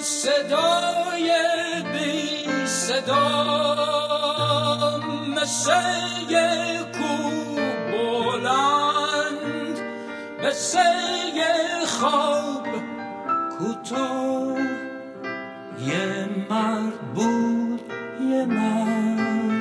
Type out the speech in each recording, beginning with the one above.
صدای بی صدا مثل کو بلند، مثل خواب کوتاه، یه مرد بود یه مرد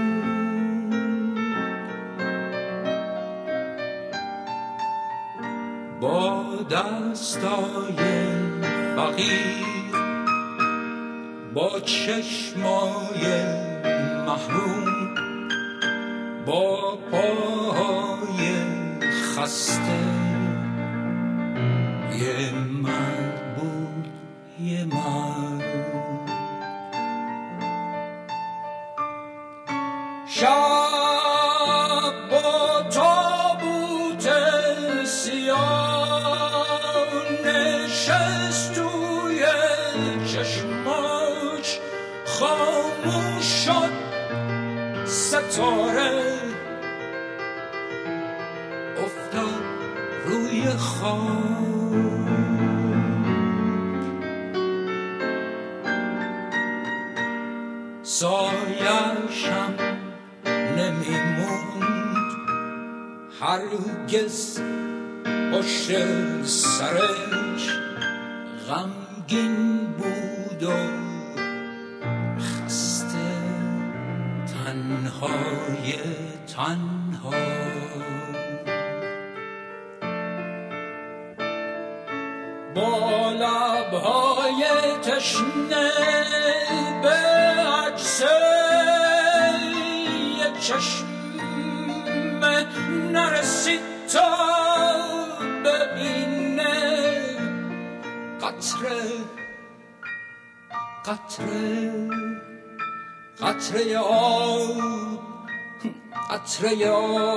با دستای فقیر، با چشمای محروم، با پاهای خسته، یه مرد بود یه مرد. شب با تابوت سیاه نشست توی چشماش، خاموش شد ستاره، افتاد روی خاک. سایه‌شم نمیموند هرگز پشت سرش، غمگین بود و خسته، تنهای تنها. با لبهای تشنه به عکس چشم نرسید تا ببینه قطره قطره قطره آب، قطره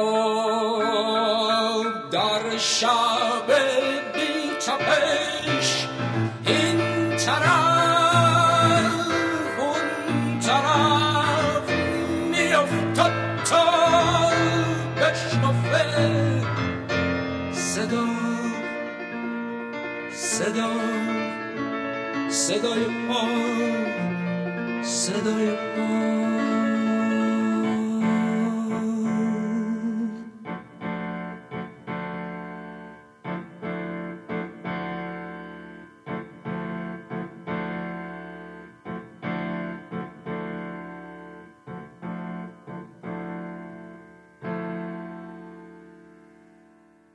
آب در شب بی تپش، این طرف اون طرف میافتاد تا بشنفه صدا صدا صدای پا، صدای پا.